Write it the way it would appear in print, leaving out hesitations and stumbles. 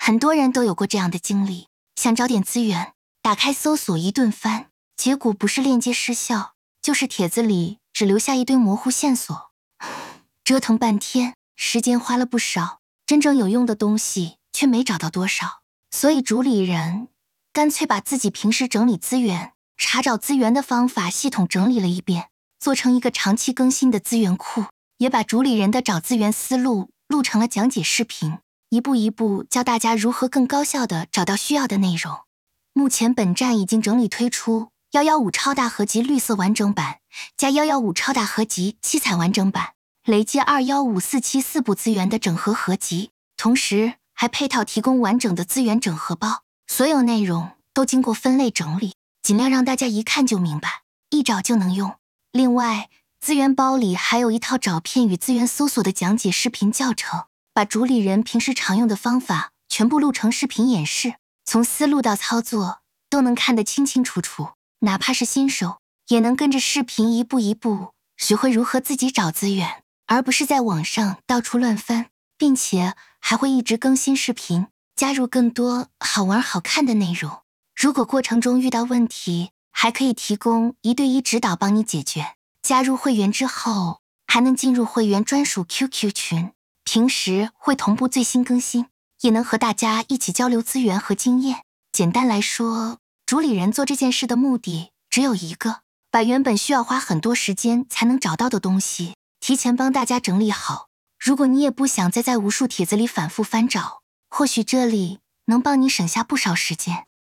很多人都有过这样的经历，想找点资源，打开搜索一顿翻，结果不是链接失效，就是帖子里只留下一堆模糊线索。折腾半天，时间花了不少，真正有用的东西却没找到多少。所以主理人干脆把自己平时整理资源、查找资源的方法系统整理了一遍，做成一个长期更新的资源库，也把主理人的找资源思路录成了讲解视频，一步一步教大家如何更高效地找到需要的内容。目前本站已经整理推出115超大合集绿色完整版加115超大合集七彩完整版，累计215474部资源的整合合集，同时还配套提供完整的资源整合包，所有内容都经过分类整理，尽量让大家一看就明白，一找就能用。另外，资源包里还有一套找片与资源搜索的讲解视频教程，把主理人平时常用的方法全部录成视频演示，从思路到操作都能看得清清楚楚，哪怕是新手也能跟着视频一步一步学会如何自己找资源，而不是在网上到处乱翻，并且还会一直更新视频，加入更多好玩好看的内容。如果过程中遇到问题，还可以提供1对1指导帮你解决。加入会员之后，还能进入会员专属 QQ 群，平时会同步最新更新，也能和大家一起交流资源和经验。简单来说，主理人做这件事的目的只有一个，把原本需要花很多时间才能找到的东西，提前帮大家整理好。如果你也不想再在无数帖子里反复翻找，或许这里能帮你省下不少时间。